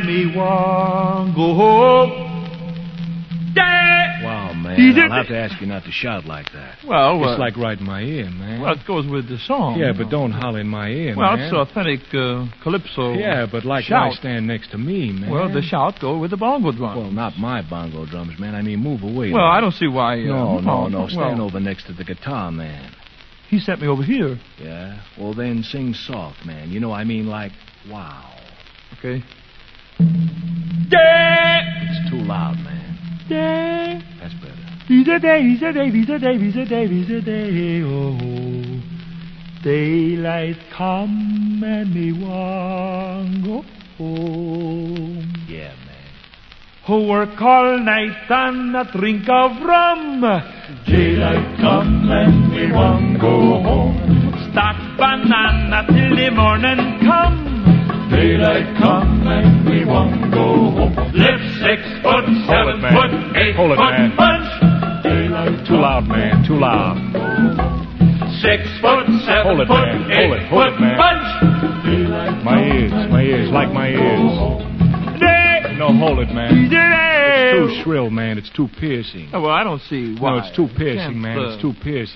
and me want go home. Wow, man, I'll have to ask you not to shout like that. Well, it's like right in my ear, man. Well, it goes with the song. Yeah, but don't holler in my ear, well, man. It's authentic calypso. Yeah, but like shout. why stand next to me, man? Well, the shout go with the bongo drums. Well, not my bongo drums, man. I mean, move away. Well, man. I don't see why... No. Stand over next to the guitar, man. He sent me over here. Yeah? Well, then sing soft, man. You know, I mean, like, wow. Okay. It's too loud, man. That's better. He's a day, oh. Daylight come and me want go home. Yeah, man. Who work all night and a drink of rum. Daylight come and we want go home. Stack banana till the morning come. Daylight come and we want go home. Lift 6 foot, 7 foot, 8 Hold it, foot man. punch. Daylight Too loud, man. Too loud. 6 foot, 7 Hold it, foot, man. 8 Hold it, foot man. punch. Daylight My ears, like my ears. No, hold it, man. It's too shrill, man. It's too piercing. Well, I don't see why. No, it's too You piercing, can't, man. It's too piercing.